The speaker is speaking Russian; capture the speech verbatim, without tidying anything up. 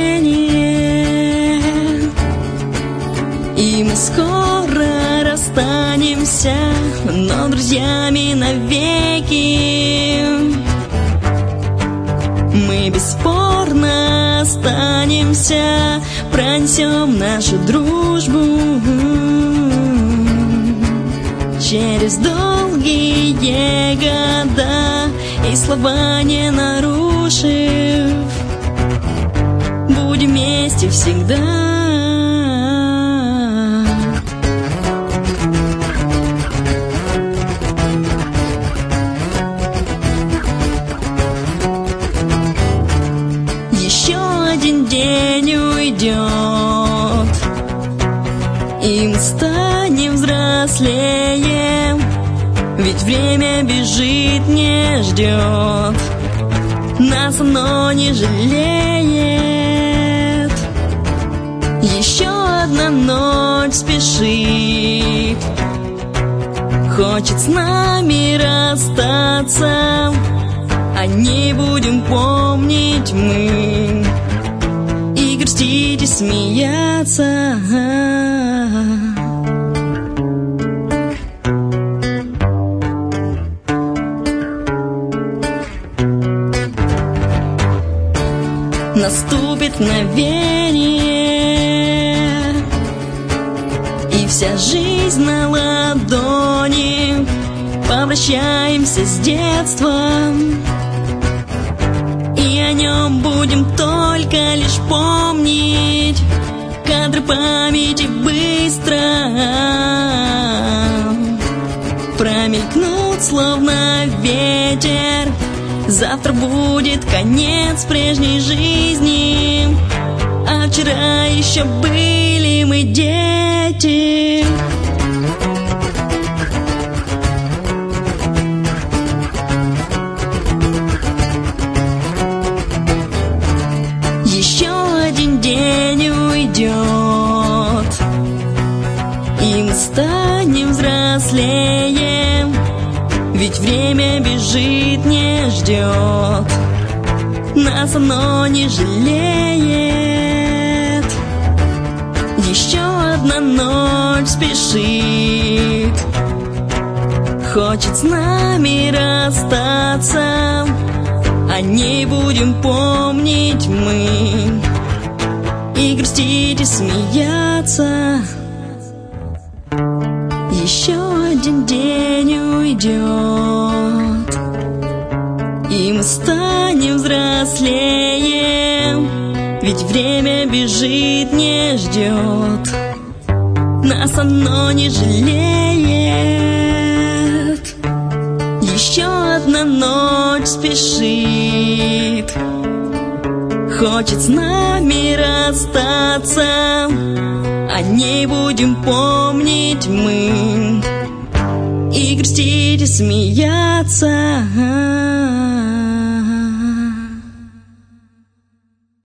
мгновение, и мы скоро расстанемся, но друзьями навеки. Мы бесспорно останемся, пронесем нашу дружбу через долгие года, и слова не нарушив, будем вместе всегда. Еще один день уйдет, и мы станем взрослее, ведь время бежит, не ждет, нас оно не жалеет. Еще одна ночь спешит, хочет с нами расстаться, о ней будем помнить мы и грустить, и смеяться. Наступит мгновение, и вся жизнь на ладони, попрощаемся с детством, и о нем будем только лишь помнить. Кадры памяти быстро промелькнут, словно ветер. Завтра будет конец прежней жизни, а вчера еще были мы дети. Еще один день уйдет, и мы станем взрослее, ведь время бежит, не ждет, нас оно не жалеет. Еще одна ночь спешит, хочет с нами расстаться, о ней будем помнить мы и грустить, и смеяться. Еще один день уйдет, и мы станем взрослее, ведь время бежит, не ждет, нас оно не жалеет. Еще одна ночь спешит, хочет с нами расстаться, о ней будем помнить мы и грустить, и смеяться.